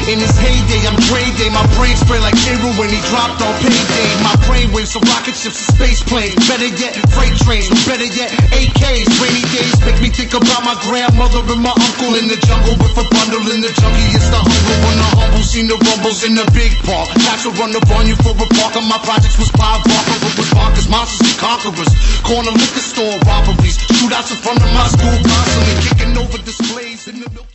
In his heyday, I'm Grey Day. My brain spread like Nero when he dropped on payday. My brain waves are rocket ships and space planes. Better yet, freight trains. Better yet, AKs. Rainy days make me think about my grandmother and my uncle in the jungle with a bundle in the junkie. It's the hunger when the humble seen the rumbles in the big park. Natural run up on you for a park. My projects was Clive Barker, it was bonkers, monsters and conquerors. Corner liquor store robberies, shootouts in front of my school, constantly kicking over displays in the milk.